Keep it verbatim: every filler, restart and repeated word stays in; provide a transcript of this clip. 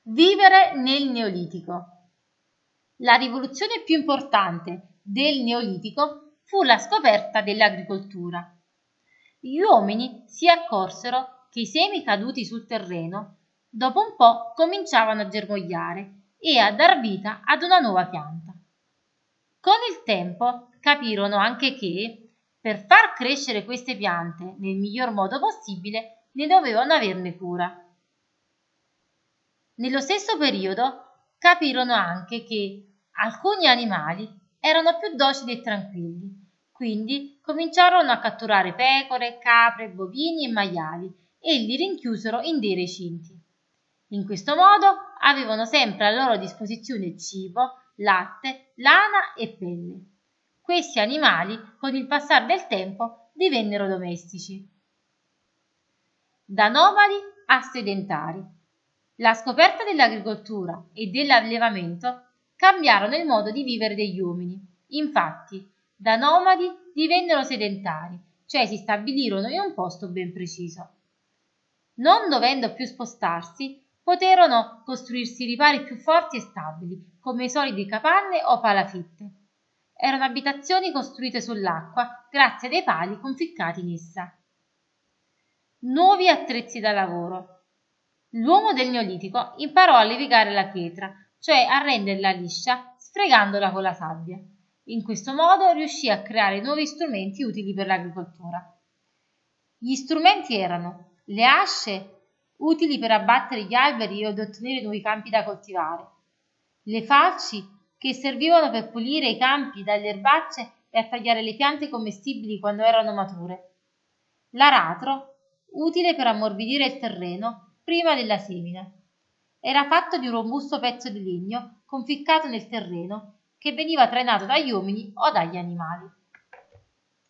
Vivere nel Neolitico. La rivoluzione più importante del Neolitico fu la scoperta dell'agricoltura. Gli uomini si accorsero che i semi caduti sul terreno dopo un po' cominciavano a germogliare e a dar vita ad una nuova pianta. Con il tempo capirono anche che per far crescere queste piante nel miglior modo possibile ne dovevano averne cura. Nello stesso periodo capirono anche che alcuni animali erano più docili e tranquilli, quindi cominciarono a catturare pecore, capre, bovini e maiali e li rinchiusero in dei recinti. In questo modo avevano sempre a loro disposizione cibo, latte, lana e pelle. Questi animali, con il passare del tempo, divennero domestici. Da nomadi a sedentari. La scoperta dell'agricoltura e dell'allevamento cambiarono il modo di vivere degli uomini. Infatti, da nomadi divennero sedentari, cioè si stabilirono in un posto ben preciso. Non dovendo più spostarsi, poterono costruirsi ripari più forti e stabili, come solide capanne o palafitte. Erano abitazioni costruite sull'acqua grazie a dei pali conficcati in essa. Nuovi attrezzi da lavoro. L'uomo del Neolitico imparò a levigare la pietra, cioè a renderla liscia sfregandola con la sabbia. In questo modo riuscì a creare nuovi strumenti utili per l'agricoltura. Gli strumenti erano le asce, utili per abbattere gli alberi ed ottenere nuovi campi da coltivare, le falci, che servivano per pulire i campi dalle erbacce e a tagliare le piante commestibili quando erano mature, l'aratro, utile per ammorbidire il terreno prima della semina. Era fatto di un robusto pezzo di legno conficcato nel terreno che veniva trainato dagli uomini o dagli animali.